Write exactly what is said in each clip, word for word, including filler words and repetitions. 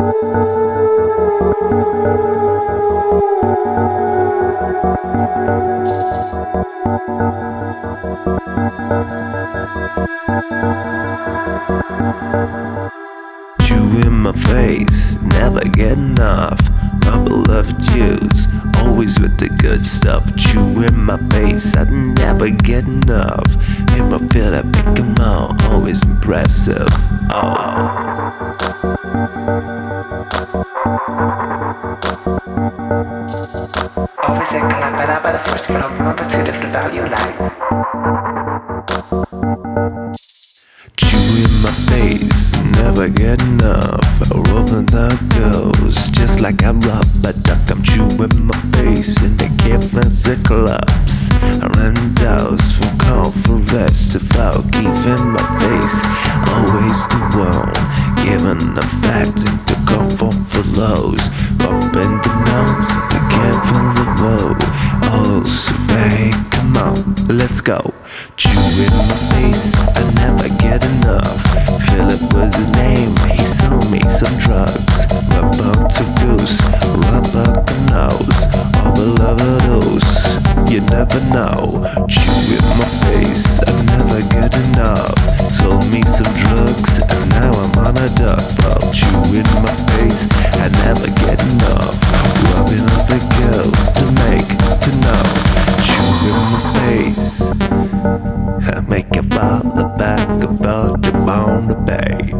Chew in my face, never get enough. Bubble of juice, always with the good stuff. Chew in my face, I never get enough. Make me feel that big amount, always impressive. Oh. Always inclined by that by the first to get off the multitude of the value line. Chew in my face, never get enough. Rolling the goes, just like a rubber duck. I'm chewing my face in the caves and clubs. Around those from conference to folk, keeping my face always the one. Giving the fact into comfort for lows. Up in the nose, the careful the bow. Oh, survey, come on, let's go. Chew in my face, I never get enough. Philip was his name, he sold me some drugs. Rub up to goose, rub up the nose. All beloved dose, you never know. Chew in my face, I never get enough. Sold me some drugs, and now I'm on a duck. Oh, chew in my face, I never get enough. Rubbing up the girl to make to know. Chew in my face, I make a fall the back about the bone to bay.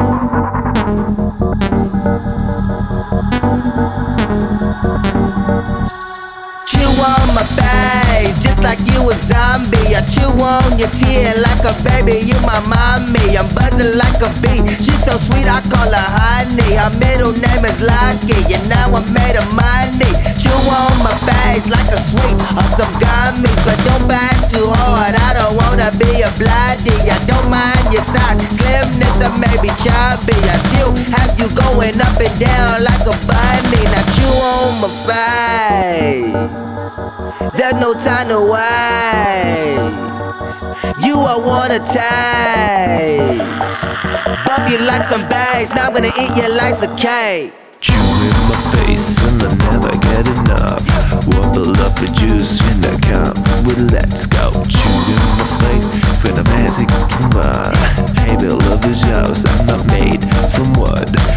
Chew on my face, just like you a zombie. I chew on your tear like a baby, you my mommy. I'm buzzing like a bee, she's so sweet I call her honey. Her middle name is Lucky, and now I'm made of money. Chew on my face like a sweet or some gummies, but don't bite too hard, I don't wanna be a bloody. I don't mind your size, slimness or maybe chubby. I still have you going up and down like a bunny. Now chew on my face, there's no time to waste. You I wanna taste. Bump you like some bass, now I'm gonna eat you like a cake. Chew in my face and I never get enough. Wobble up the juice in the cup with let's go. Chew in my face with a magic combine. Hey, Bill of his house, I'm not made from wood.